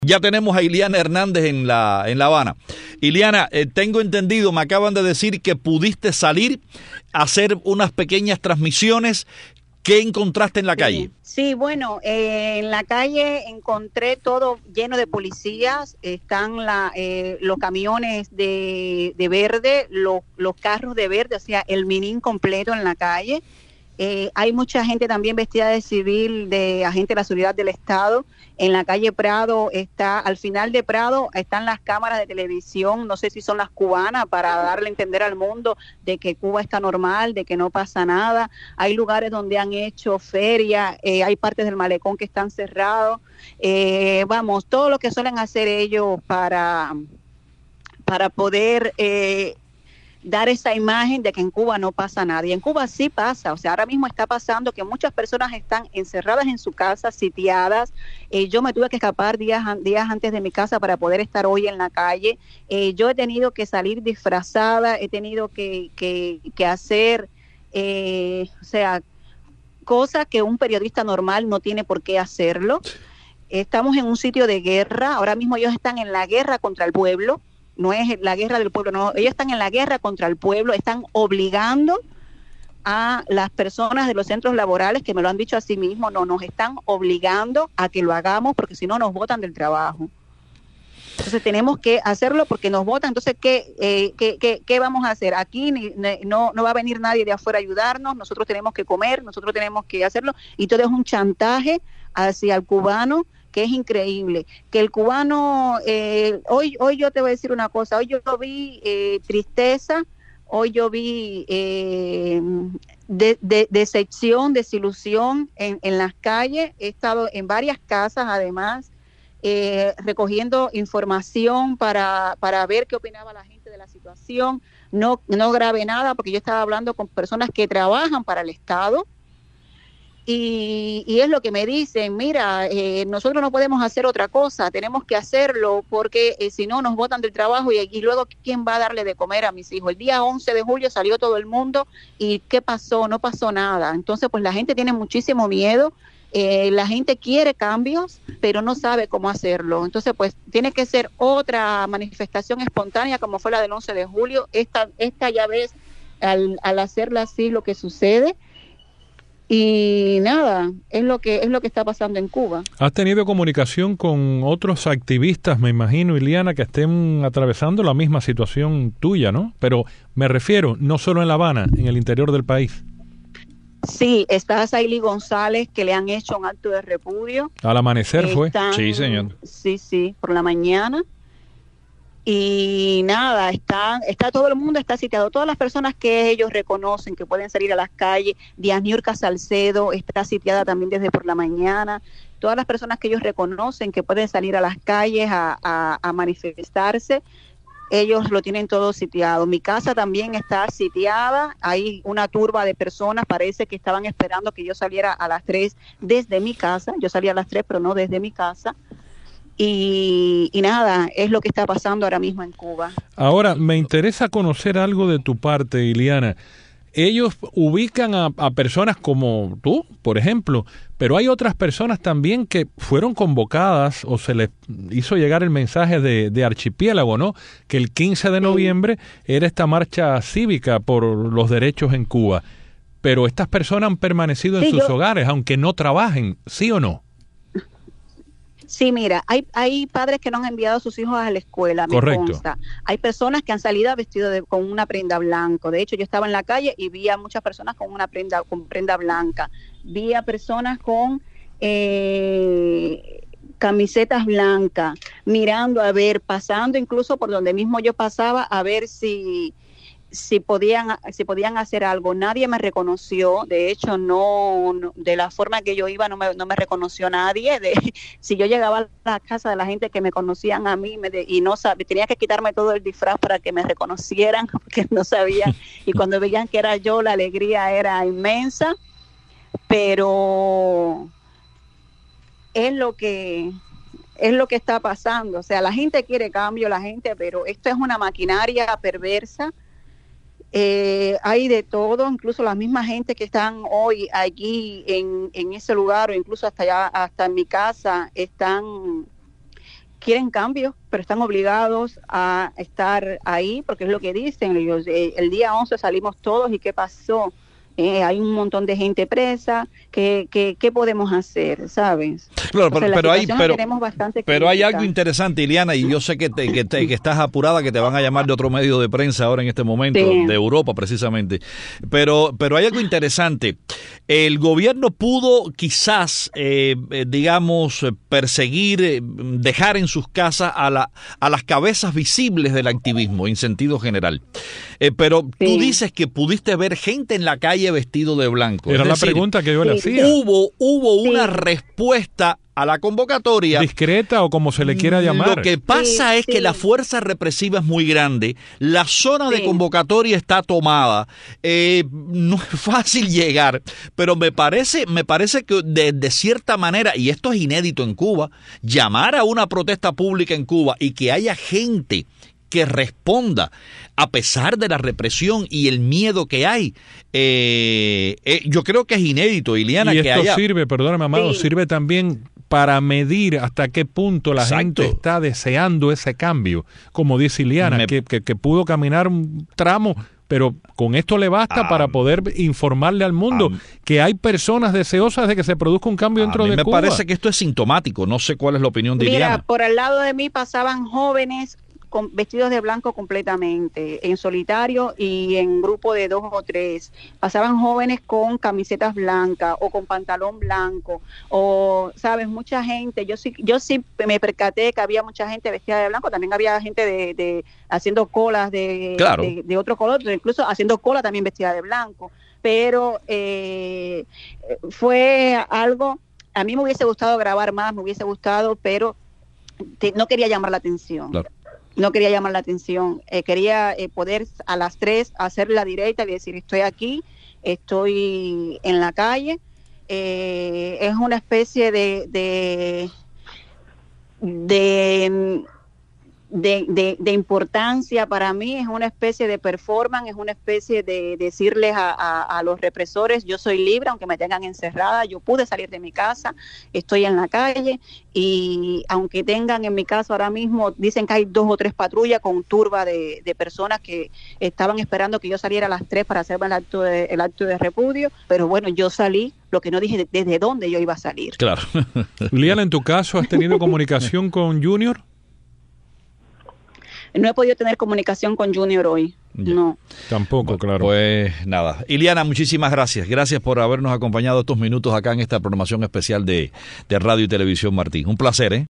Ya tenemos a Iliana Hernández en La Habana. Iliana, tengo entendido, me acaban de decir que pudiste salir a hacer unas pequeñas transmisiones. ¿Qué encontraste en la calle? Sí, bueno, en la calle encontré todo lleno de policías. Están los camiones de verde, los carros de verde, o sea, el minín completo en la calle. Hay mucha gente también vestida de civil, de agente de la seguridad del Estado. En la calle Prado al final de Prado están las cámaras de televisión, no sé si son las cubanas, para darle a entender al mundo de que Cuba está normal, de que no pasa nada. Hay lugares donde han hecho ferias, hay partes del malecón que están cerrados. Vamos, todo lo que suelen hacer ellos para poder dar esa imagen de que en Cuba no pasa nada. Y en Cuba sí pasa, o sea, ahora mismo está pasando que muchas personas están encerradas en su casa, sitiadas. Yo me tuve que escapar días antes de mi casa para poder estar hoy en la calle. Yo he tenido que salir disfrazada, he tenido que hacer, o sea, cosas que un periodista normal no tiene por qué hacerlo. Estamos en un sitio de guerra, ahora mismo ellos están en la guerra contra el pueblo. No es la guerra del pueblo, no, ellos están en la guerra contra el pueblo, están obligando a las personas de los centros laborales, que me lo han dicho a sí mismos, no, nos están obligando a que lo hagamos porque si no nos botan del trabajo. Entonces tenemos que hacerlo porque nos votan. Entonces, ¿qué vamos a hacer? Aquí no va a venir nadie de afuera a ayudarnos, nosotros tenemos que comer, nosotros tenemos que hacerlo, y todo es un chantaje hacia el cubano, que es increíble. Que el cubano, hoy yo te voy a decir una cosa, hoy yo vi tristeza, hoy yo vi decepción, desilusión en las calles. He estado en varias casas, además, recogiendo información para ver qué opinaba la gente de la situación. No grabé nada porque yo estaba hablando con personas que trabajan para el Estado. Y es lo que me dicen, mira, nosotros no podemos hacer otra cosa, tenemos que hacerlo porque si no nos botan del trabajo y luego ¿quién va a darle de comer a mis hijos? El día 11 de julio salió todo el mundo y ¿qué pasó? No pasó nada. Entonces, pues la gente tiene muchísimo miedo, la gente quiere cambios, pero no sabe cómo hacerlo. Entonces, pues tiene que ser otra manifestación espontánea como fue la del 11 de julio. Esta ya ves, al hacerla así, lo que sucede. Y nada, es lo que está pasando en Cuba. ¿Has tenido comunicación con otros activistas, me imagino, Iliana, que estén atravesando la misma situación tuya, ¿no? Pero me refiero, no solo en La Habana, en el interior del país. Sí, está Saily González, que le han hecho un acto de repudio. Al amanecer fue. Sí, señor. Sí, por la mañana. Y nada, está todo el mundo está sitiado, todas las personas que ellos reconocen que pueden salir a las calles. Diasniurka Salcedo está sitiada también desde por la mañana. Todas las personas que ellos reconocen que pueden salir a las calles a manifestarse, ellos lo tienen todo sitiado. Mi casa también está sitiada, hay una turba de personas, parece que estaban esperando que yo saliera a las 3 desde mi casa. Yo salí a las 3, pero no desde mi casa. Y nada, es lo que está pasando ahora mismo en Cuba. Ahora, me interesa conocer algo de tu parte, Iliana. Ellos ubican a personas como tú, por ejemplo, pero hay otras personas también que fueron convocadas o se les hizo llegar el mensaje de Archipiélago, ¿no? Que el 15 de noviembre era esta marcha cívica por los derechos en Cuba. Pero estas personas han permanecido en sus hogares, aunque no trabajen, ¿sí o no? Sí, mira, hay padres que no han enviado a sus hijos a la escuela, me consta. Hay personas que han salido vestidos con una prenda blanca. De hecho, yo estaba en la calle y vi a muchas personas con prenda blanca. Vi a personas con camisetas blancas, mirando a ver, pasando incluso por donde mismo yo pasaba a ver si podían hacer algo. Nadie me reconoció, de hecho no de la forma que yo iba no me reconoció nadie. Si yo llegaba a la casa de la gente que me conocían a mí y no sabía, tenía que quitarme todo el disfraz para que me reconocieran porque no sabían, y cuando veían que era yo la alegría era inmensa, pero es lo que está pasando. O sea, la gente quiere cambio, pero esto es una maquinaria perversa. Hay de todo, incluso la misma gente que están hoy allí en ese lugar, o incluso hasta en mi casa, están quieren cambios, pero están obligados a estar ahí, porque es lo que dicen ellos. El día 11 salimos todos, ¿y qué pasó? Hay un montón de gente presa, ¿qué podemos hacer, sabes? Claro, pero hay algo crítica. interesante, Iliana, y yo sé que estás apurada, que te van a llamar de otro medio de prensa ahora en este momento, Sí. de Europa precisamente, pero hay algo interesante. El gobierno pudo quizás, digamos, perseguir, dejar en sus casas a las cabezas visibles del activismo en sentido general. Pero tú Sí. dices que pudiste ver gente en la calle vestido de blanco. Era Es la decir, pregunta que yo le hacía. Hubo una Sí. respuesta a la convocatoria. Discreta o como se le quiera llamar. Lo que pasa Sí, es que sí. la fuerza represiva es muy grande, la zona de Sí. convocatoria está tomada, no es fácil llegar, pero me parece que de cierta manera, y esto es inédito en Cuba, llamar a una protesta pública en Cuba y que haya gente que responda a pesar de la represión y el miedo que hay, yo creo que es inédito, Iliana, Y que esto haya... sirve, perdóname, Amado, Sí. sirve también para medir hasta qué punto la Exacto. gente está deseando ese cambio. Como dice Iliana, que pudo caminar un tramo, pero con esto le basta para poder informarle al mundo que hay personas deseosas de que se produzca un cambio dentro a mí de me Cuba. parece que esto es sintomático, no sé cuál es la opinión de Mira, Iliana. por al lado de mí pasaban jóvenes vestidos de blanco completamente, en solitario y en grupo de 2 o 3. Pasaban jóvenes con camisetas blancas o con pantalón blanco, o, sabes, mucha gente. Yo sí me percaté que había mucha gente vestida de blanco, también había gente de haciendo colas Claro. de otro color, incluso haciendo cola también vestida de blanco. Pero fue algo, a mí me hubiese gustado grabar más, me hubiese gustado, pero no quería llamar la atención. Claro. No quería llamar la atención, quería poder a las 3 hacer la directa y decir, estoy aquí, estoy en la calle. Es una especie de importancia para mí, es una especie de performance, es una especie de decirles a los represores, yo soy libre, aunque me tengan encerrada, yo pude salir de mi casa, estoy en la calle, y aunque tengan en mi casa ahora mismo, dicen que hay 2 o 3 patrullas con turba de personas que estaban esperando que yo saliera a las 3 para hacerme el acto de repudio, pero bueno, yo salí, lo que no dije desde dónde yo iba a salir. Claro. Liliana, en tu caso, ¿has tenido comunicación con Junior? No he podido tener comunicación con Junior hoy, Ya. no. Tampoco, claro. Pues nada. Iliana, muchísimas gracias. Gracias por habernos acompañado estos minutos acá en esta programación especial de Radio y Televisión Martín. Un placer, ¿eh?